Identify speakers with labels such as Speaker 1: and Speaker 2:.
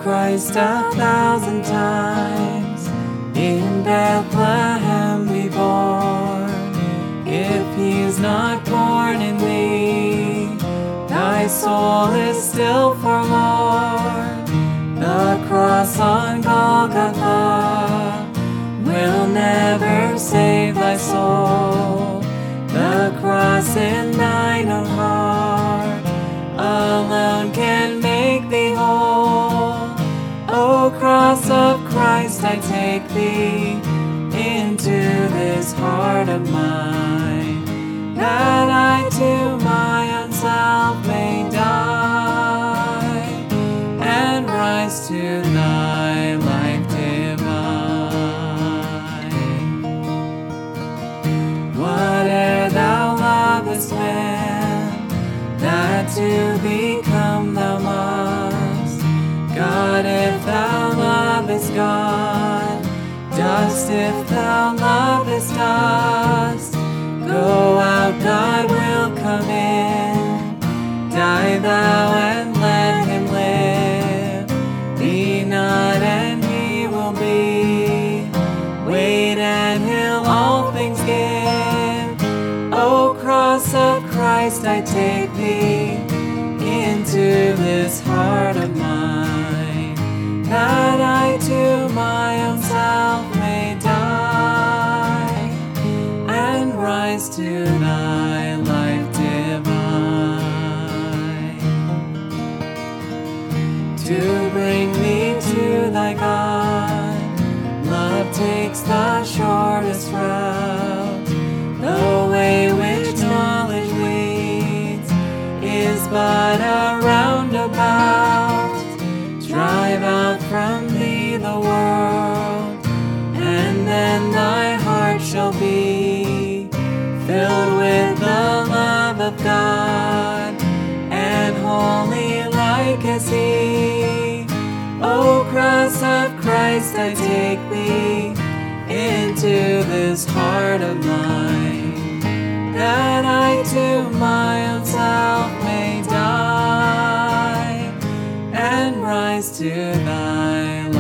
Speaker 1: Christ 1,000 times in Bethlehem be born. If he's not born in thee, thy soul is still forlorn. The cross on Golgotha will never save thy soul. The cross in thine own heart alone can make thee whole. O cross of Christ, I take thee into this heart of mine, that I to my own self may die, and rise to thy life divine. Whate'er thou lovest man, that to become thou must. God, if thou lovest God, dust if thou lovest dust. Go out, God will come in. Die thou and let him live. Be not and he will be. Wait and he'll all things give. O cross of Christ, I take thee into this heart of mine, that I to my own self may die, and rise to thy life divine. To bring me to thy God, love takes the shortest route. The way which knowledge leads is but a roundabout. Drive out from thee the world, and then thy heart shall be filled with the love of God, and holy like as he. O cross of Christ, I take thee into this heart of mine, that I to my own self may die, and rise to thy